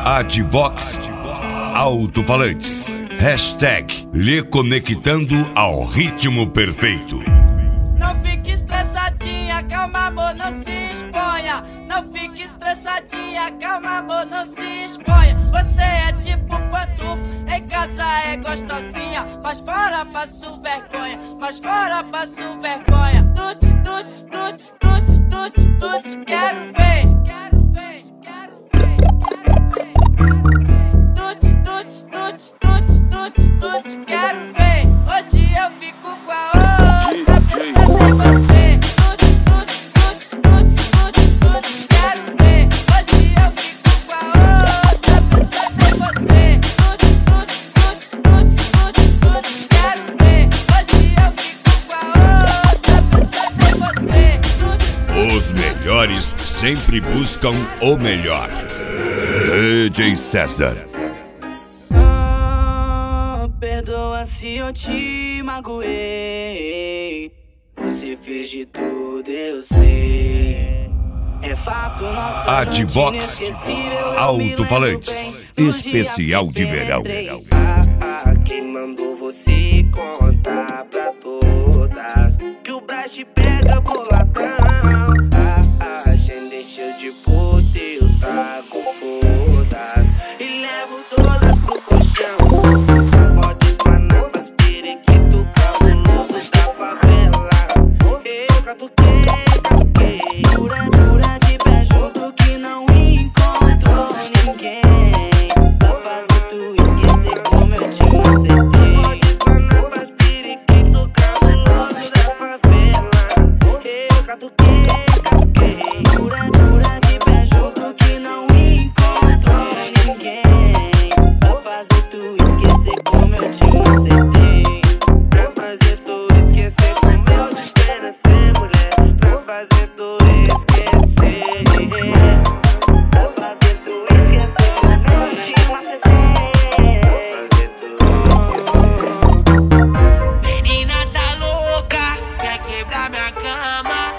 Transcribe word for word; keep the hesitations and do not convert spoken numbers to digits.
Advox Alto-Falantes. Hashtag lhe conectando ao ritmo perfeito. Não fique estressadinha, calma amor, não se exponha. Não fique estressadinha, calma amor, não se exponha. Você é tipo pantufo, em casa é gostosinha, mas fora passo vergonha, mas fora passo vergonha. Tuts, tuts, tuts, tuts, tuts, tuts, quero ver. Quero ver, quero ver, quero ver, quero ver. Tuts, tuts, tuts, tuts, tuts, tuts, quero ver. Hoje eu fico com a outra, pensando em você. Tuts, tuts, tuts, tuts, tuts, tuts, quero ver. Hoje eu fico com a outra, pensando em você. Tuts, tuts, tuts, tuts, tuts, tuts, quero ver. Hoje eu fico com a outra, pensando em você. Tuts, Os melhores sempre buscam o melhor. D J César. Ah, perdoa se eu te magoei. Você fez de tudo, eu sei. É fato, nossa Advox Alto-Falantes. Especial de verão. Ah, ah, quem mandou você contar pra todas que o Brás te pega boladão?